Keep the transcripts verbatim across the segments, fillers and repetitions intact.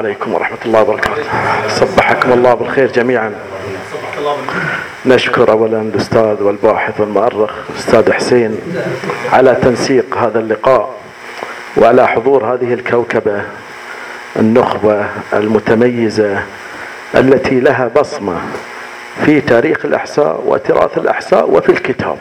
عليكم ورحمة الله وبركاته. صبحكم الله بالخير جميعا. نشكر أولا الأستاذ والباحث والمؤرخ الأستاذ حسين على تنسيق هذا اللقاء وعلى حضور هذه الكوكبة النخبة المتميزة التي لها بصمة في تاريخ الأحساء وتراث الأحساء وفي الكتاب.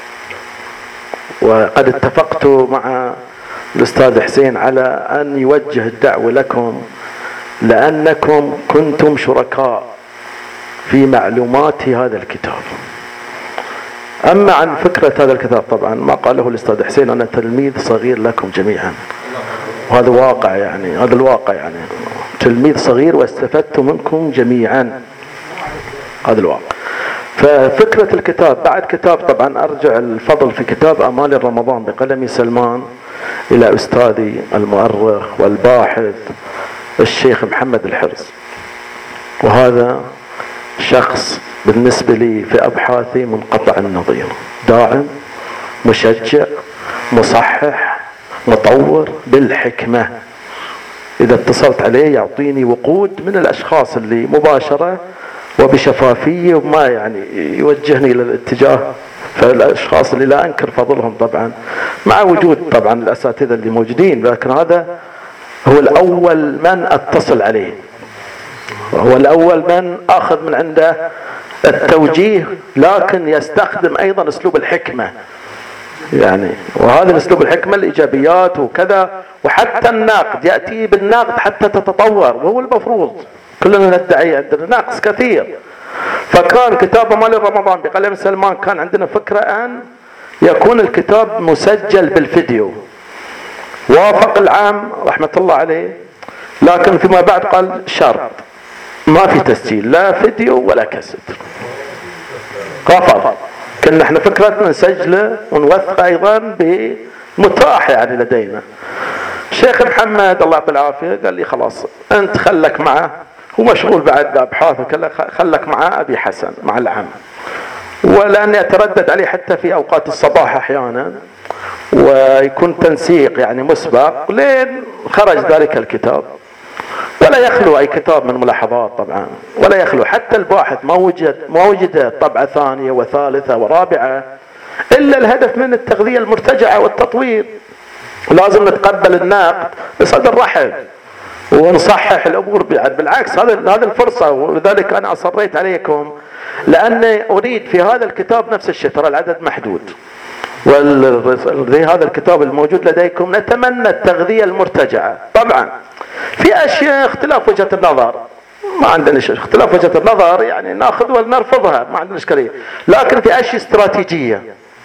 وقد اتفقت مع الأستاذ حسين على أن يوجه الدعوة لكم لأنكم كنتم شركاء في معلومات هذا الكتاب. أما عن فكرة هذا الكتاب طبعا ما قاله الأستاذ حسين أنا تلميذ صغير لكم جميعا، وهذا واقع يعني هذا الواقع يعني تلميذ صغير واستفدت منكم جميعا، هذا الواقع. ففكرة الكتاب بعد كتاب طبعا أرجع الفضل في كتاب أمال رمضان بقلم سلمان إلى أستاذي المؤرخ والباحث الشيخ محمد الحرز، وهذا شخص بالنسبة لي في أبحاثي منقطع النظير، داعم مشجع مصحح مطور بالحكمة. إذا اتصلت عليه يعطيني وقود من الأشخاص اللي مباشرة وبشفافية وما يعني يوجهني إلى الاتجاه، فالأشخاص اللي لا أنكر فضلهم طبعا مع وجود طبعا الأساتذة اللي موجودين، لكن هذا هو الأول من أتصل عليه، هو الأول من أخذ من عنده التوجيه، لكن يستخدم أيضا أسلوب الحكمة يعني، وهذا الأسلوب الحكمة الإيجابيات وكذا، وحتى الناقد يأتي بالناقد حتى تتطور، وهو المفروض كلنا ندعي عندنا ناقص كثير. فكان كتاب أمال رمضان بقلم سلمان كان عندنا فكرة أن يكون الكتاب مسجل بالفيديو، وافق العام رحمة الله عليه، لكن فيما بعد قال شرط ما في تسجيل لا فيديو ولا كاسيت، رفض. كنا احنا فكرتنا نسجله ونوثقه ايضا بمتاح يعني لدينا. الشيخ محمد الله يعطيه العافيه قال لي خلاص انت خلك معه، هو مشغول بعد بابحاثه كله، خلك معه ابي حسن مع العم، ولاني اتردد عليه حتى في اوقات الصباح احيانا ويكون تنسيق يعني مسبق لين خرج ذلك الكتاب. ولا يخلو اي كتاب من ملاحظات طبعا، ولا يخلو حتى الباحث ما وجد ما وجد طبعه ثانيه وثالثه ورابعه الا الهدف من التغذيه المرتجعه والتطوير. لازم نتقبل النقد بصدر رحب ونصحح الامور، بالعكس هذا هذا الفرصه، ولذلك انا اصريت عليكم لاني اريد في هذا الكتاب نفس الشيء، ترى العدد محدود، وفي هذا الكتاب الموجود لديكم نتمنى التغذيه المرتجعه. طبعا في اشياء اختلاف وجهه النظر ما عندنا شيء، اختلاف وجهه النظر يعني ناخذ ونرفضها ما عندنا اشكاليه، لكن في اشياء استراتيجيه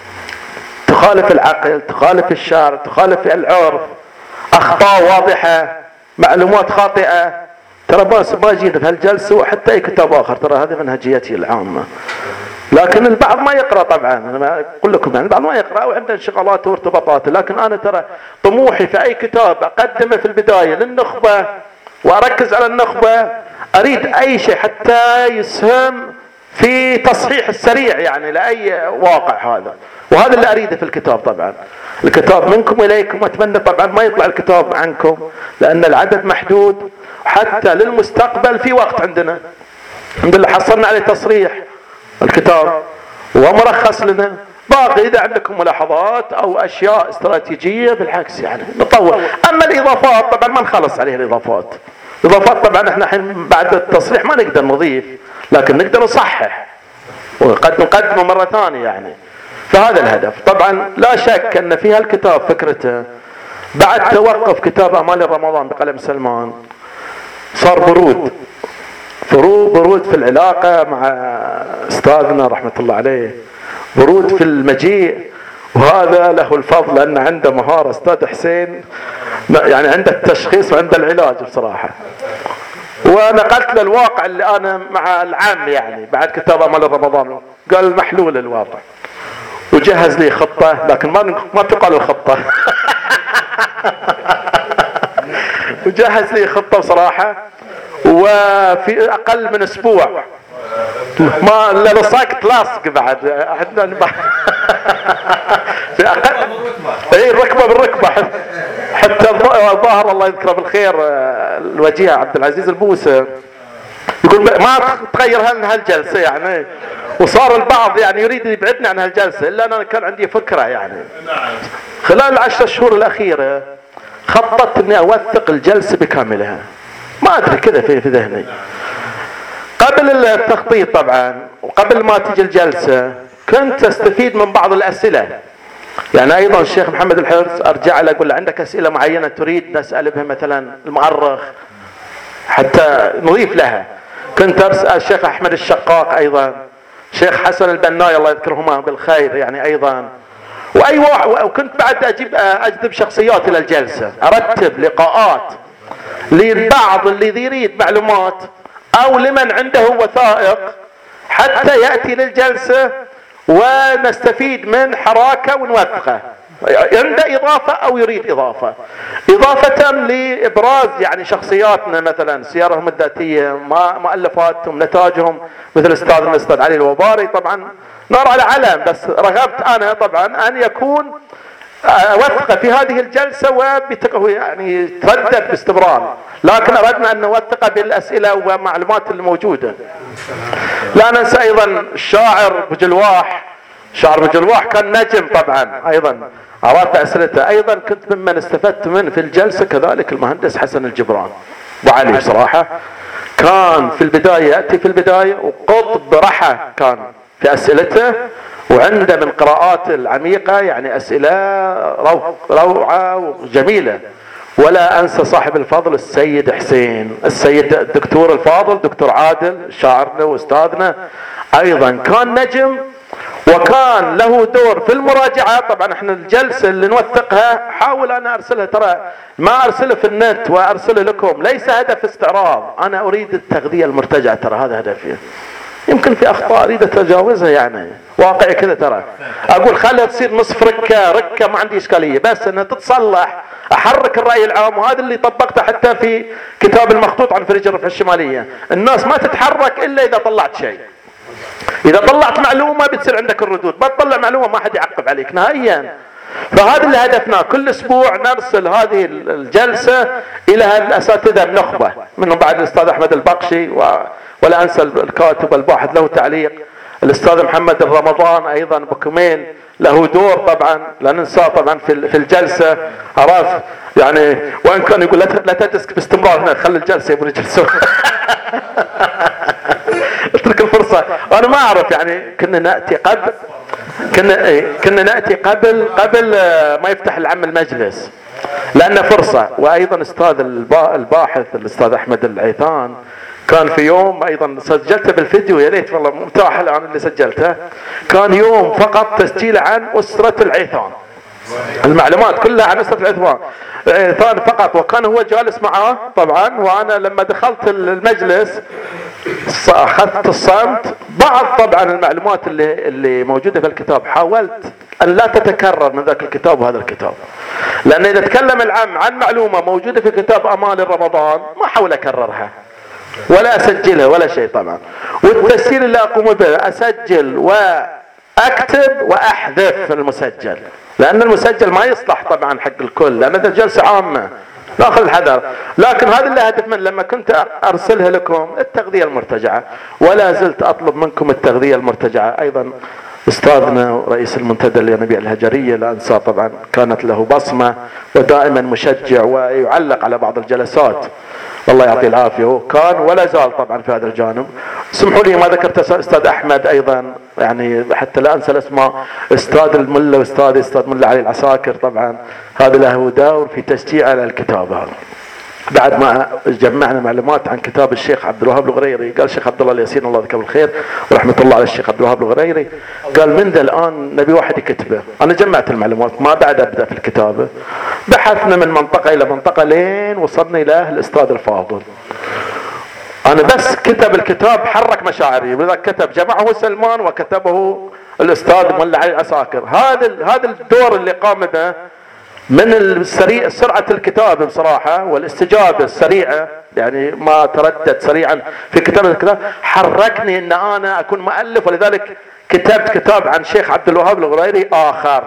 تخالف العقل تخالف الشرع تخالف العرف، اخطاء واضحه معلومات خاطئه، ترى بس ما جينا في هالجلسه وحتى اي كتاب اخر، ترى هذه منهجيتي العامه. لكن البعض ما يقرأ طبعا، أنا أقول لكم يعني البعض ما يقرأ وعنده انشغالات وارتباطات، لكن أنا ترى طموحي في أي كتاب أقدمه في البداية للنخبة وأركز على النخبة، أريد أي شيء حتى يسهم في تصحيح السريع يعني لأي واقع هذا، وهذا اللي أريده في الكتاب. طبعا الكتاب منكم إليكم، أتمنى طبعا ما يطلع الكتاب عنكم لأن العدد محدود، حتى للمستقبل في وقت عندنا الحمد لله حصلنا عليه تصريح الكتاب ومرخص لنا، باقي إذا عندكم ملاحظات أو أشياء استراتيجية بالعكس يعني نطور. أما الإضافات طبعا ما نخلص عليه الإضافات، الإضافات طبعا احنا الحين بعد التصريح ما نقدر نضيف، لكن نقدر نصحح وقد نقدمه مرة ثانية يعني، فهذا الهدف. طبعا لا شك أن في هالكتاب فكرته بعد توقف كتاب أمال رمضان بقلم سلمان صار برود برود في العلاقة مع أستاذنا رحمة الله عليه، برود في المجيء، وهذا له الفضل لأن عنده مهارة أستاذ حسين يعني عنده التشخيص وعنده العلاج بصراحة. ونقلت له الواقع اللي أنا مع العام يعني بعد كتاب أمال رمضان، قال محلول الواقع وجهز لي خطة، لكن ما ما تقال الخطة وجهز لي خطة بصراحة، وفي أقل من أسبوع ما لا ساكت لاصق بعد عندنا في أقل اي الركبه بالركبه. حتى الظاهر الله يذكره بالخير الوجيه عبد العزيز البوسه يقول ما تغير هالجلسه يعني، وصار البعض يعني يريد يبعدنا عن هالجلسه، الا انا كان عندي فكره يعني خلال العشر شهور الاخيره خططت اني اوثق الجلسه بكاملها، ما ادري كذا في في ذهني قبل التخطيط طبعا، وقبل ما تجي الجلسه كنت استفيد من بعض الاسئله. يعني ايضا الشيخ محمد الحرس ارجع له اقول له عندك اسئله معينه تريد نسال بها مثلا المؤرخ حتى نضيف لها. كنت ارسل الشيخ احمد الشقاق ايضا، شيخ حسن البناي الله يذكرهما بالخير يعني ايضا، واي واحد. وكنت بعد اجيب اجذب شخصيات الى الجلسه، ارتب لقاءات للبعض اللي يريد معلومات او لمن عنده وثائق حتى ياتي للجلسه ونستفيد من حراكه ونوثقه، عنده اضافه او يريد اضافه، اضافه لابراز يعني شخصياتنا مثلا سيرهم الذاتيه، مؤلفاتهم، نتاجهم، مثل استاذنا الاستاذ علي الوباري طبعا نار على علم، بس رغبت انا طبعا ان يكون اوثقه في هذه الجلسه وبتقوى يعني يتردد باستمرار، لكن اردنا ان نوثقه بالاسئله والمعلومات الموجوده. لا ننسى ايضا الشاعر بجلواح، شاعر بجلواح كان نجم طبعا ايضا، اردت اسئلته ايضا كنت ممن استفدت منه في الجلسه، كذلك المهندس حسن الجبران وعلي بصراحه كان في البدايه ياتي في البدايه وقطب رحى كان في اسئلته، وعنده من قراءات العميقه يعني اسئله روعه وجميله. ولا انسى صاحب الفضل السيد حسين، السيد الدكتور الفاضل دكتور عادل شاعرنا واستاذنا ايضا كان نجم وكان له دور في المراجعه. طبعا احنا الجلسه اللي نوثقها حاول انا ارسلها، ترى ما ارسلها في النت وارسلها لكم، ليس هدف استعراض، انا اريد التغذيه المرتجعه، ترى هذا هدفي. يمكن في اخطاء اريد اتجاوزها يعني واقعي كذا، ترى اقول خليها تصير نصف ركه ركه ما عندي اشكاليه، بس انها تتصلح، احرك الراي العام. وهذا اللي طبقته حتى في كتاب المخطوط عن فريج الرفع الشماليه، الناس ما تتحرك الا اذا طلعت شيء، اذا طلعت معلومه بتصير عندك الردود، ما تطلع معلومه ما حد يعقب عليك نهائيا. فهذا اللي هدفناه، كل اسبوع نرسل هذه الجلسه الى الاساتذه النخبه، منهم بعد الاستاذ احمد البقشي، ولا انسى الكاتب الباحث له تعليق الاستاذ محمد الرمضان ايضا بكمين له دور طبعا لا ننساه طبعا في الجلسه، عرف يعني، وان كان يقول لا تتسك باستمرار هنا، خلي الجلسه يبون يجلسون. اترك الفرصه. انا ما اعرف يعني كنا ناتي قبل كنا كنا ناتي قبل قبل ما يفتح العم المجلس لانه فرصه. وايضا استاذ الباحث الاستاذ احمد العيثان كان في يوم ايضا سجلته بالفيديو، يا ريت والله متاح الان اللي سجلته، كان يوم فقط تسجيل عن اسره العيثان، المعلومات كلها عن اسره العيثان عيثان فقط، وكان هو جالس معاه طبعا. وانا لما دخلت المجلس اخذت الصمت. بعض طبعا المعلومات اللي اللي موجوده في الكتاب حاولت ان لا تتكرر من ذاك الكتاب وهذا الكتاب، لان اذا تكلم العم عن معلومه موجوده في كتاب امال رمضان ما احاول اكررها ولا اسجلها ولا شيء طبعا. والتسجيل اللي اقوم به اسجل واكتب واحذف المسجل، لان المسجل ما يصلح طبعا حق الكل، لان هذه جلسه عامه ناخذ الحذر. لكن هذا اللي هدف من لما كنت ارسلها لكم التغذيه المرتجعه، ولا زلت اطلب منكم التغذيه المرتجعه. ايضا استاذنا رئيس المنتدى الينابيع الهجريه لا انساه طبعا، كانت له بصمه ودائما مشجع ويعلق على بعض الجلسات، الله يعطيه العافيه، وكان ولا زال طبعا في هذا الجانب. اسمحوا لي ما ذكرت استاذ احمد ايضا يعني حتى لا انسى الاسماء، استاذ الملا واستاذ استاذ ملا علي العساكر طبعا، هذا له دور في تشجيع على الكتاب هذا. بعد ما جمعنا معلومات عن كتاب الشيخ عبد الوهاب الغريري، قال الشيخ عبد الله الياسين الله يذكره بالخير ورحمه الله على الشيخ عبد الوهاب الغريري، قال من ذا الان نبي واحد يكتبه. انا جمعت المعلومات ما بعد ابدا في الكتابه، بحثنا من منطقه الى منطقه لين وصلنا الى الاستاذ الفاضل. انا بس كتب الكتاب حرك مشاعري، ولذا كتب جمعه سلمان وكتبه الاستاذ ملا علي العساكر. هذا هذا الدور اللي قام به من السريع سرعة الكتابة بصراحة والاستجابة السريعة، يعني ما تردد سريعا في كتابة الكتاب، حركني ان انا اكون مؤلف. ولذلك كتبت كتاب عن شيخ عبد الوهاب الغريري اخر،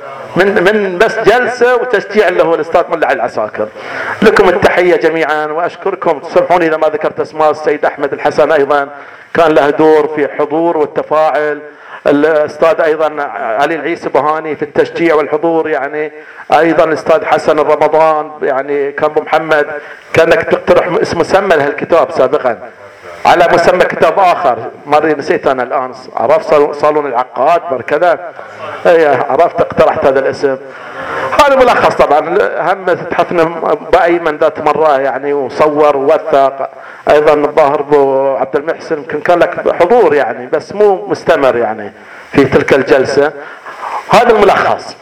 من من بس جلسة وتشجيع اللي هو الاستاذ ملا علي العساكر. لكم التحية جميعا واشكركم. تسامحوني اذا ما ذكرت اسماء. السيد احمد الحسن ايضا كان له دور في حضور والتفاعل. الاستاذ ايضا علي العيسى بهاني في التشجيع والحضور، يعني ايضا الاستاذ حسن الرمضان، يعني كان ابو محمد كانك تقترح اسم مسمى لهالكتاب سابقا على مسمى كتاب اخر، مرة نسيت انا الان. عرفت صالون العقاد مركزه، اي عرفت اقترحت هذا الاسم. هذا ملخص طبعا. هم تحفنا بايمن ذات مره يعني وصور ووثق. ايضا الظاهر ابو عبد المحسن يمكن كان لك حضور يعني بس مو مستمر يعني في تلك الجلسه. هذا الملخص.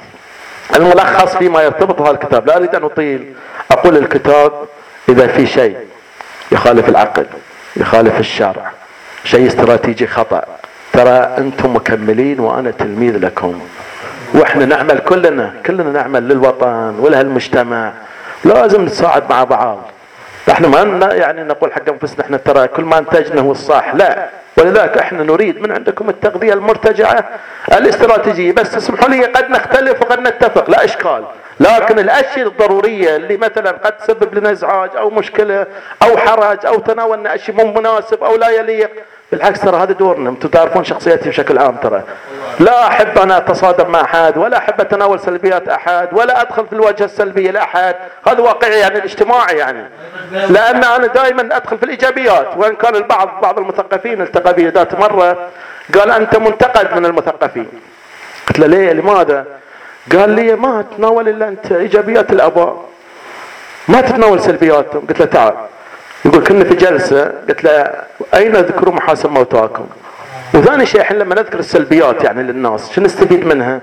الملخص فيما يرتبط هذا الكتاب. لا اريد ان اطيل. اقول الكتاب اذا في شيء يخالف العقل، يخالف الشرع، شيء استراتيجي خطأ، ترى انتم مكملين وانا تلميذ لكم، واحنا نعمل كلنا كلنا نعمل للوطن ولهالمجتمع. لازم نتساعد مع بعض. احنا ما يعني نقول حق انفسنا احنا ترى كل ما انتجنا هو الصح، لا. ولذلك احنا نريد من عندكم التغذية المرتجعة الاستراتيجية. بس اسمحوا لي قد نختلف وقد نتفق، لا اشكال، لكن الاشياء الضرورية اللي مثلا قد تسبب لنا ازعاج او مشكلة او حرج او تناولنا اشياء مو مناسب او لا يليق، بالعكس ترى هذا دورنا. انتم تعرفون شخصيتي بشكل عام، ترى لا احب انا اتصادم مع احد ولا احب اتناول سلبيات احد ولا ادخل في الوجهه السلبيه لاحد. هذا واقعي يعني الاجتماعي يعني، لان انا دائما ادخل في الايجابيات. وان كان البعض بعض المثقفين التقى بي ذات مره قال انت منتقد من المثقفين. قلت له ليه؟ لماذا؟ قال لي ما تتناول الا انت ايجابيات الاباء، ما تتناول سلبياتهم. قلت له تعال. يقول كنا في جلسه، قلت له اين اذكروا محاسن موتاكم؟ وثاني شيء احنا لما نذكر السلبيات يعني للناس شو نستفيد منها؟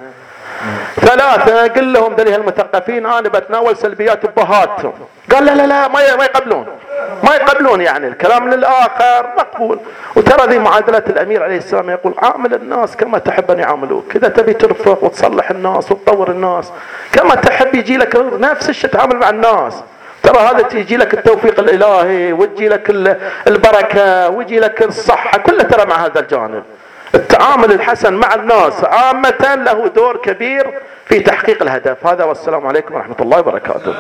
ثلاثة قل لهم ذلك المثقفين انا بتناول سلبيات ابهاتهم. قال لا لا لا ما ما يقبلون ما يقبلون يعني الكلام للاخر مقبول. وترى ذي معادلات الامير عليه السلام يقول عامل الناس كما تحب ان يعاملوك. اذا تبي ترفق وتصلح الناس وتطور الناس كما تحب يجي لك نفس الشيء تعامل مع الناس. ترى هذا تيجي لك التوفيق الالهي وتجي لك البركه ويجي لك الصحه كلها ترى مع هذا الجانب. التعامل الحسن مع الناس عامه له دور كبير في تحقيق الهدف هذا. والسلام عليكم ورحمه الله وبركاته.